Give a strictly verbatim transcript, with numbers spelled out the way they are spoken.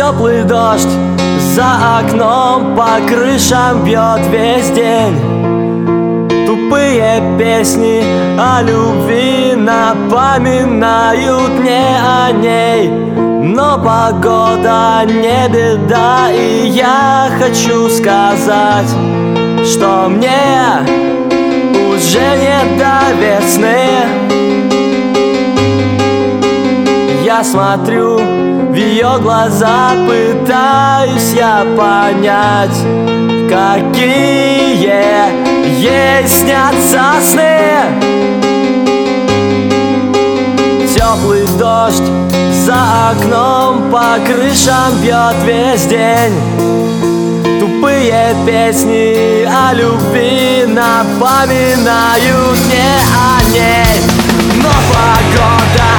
Теплый дождь за окном по крышам бьет весь день. Тупые песни о любви напоминают мне о ней. Но погода не беда, и я хочу сказать, что мне уже не до весны. Я смотрю в ее глаза, пытаюсь я понять, какие ей снятся сны. Теплый дождь за окном по крышам бьет весь день. Тупые песни о любви напоминают мне о ней. Но погода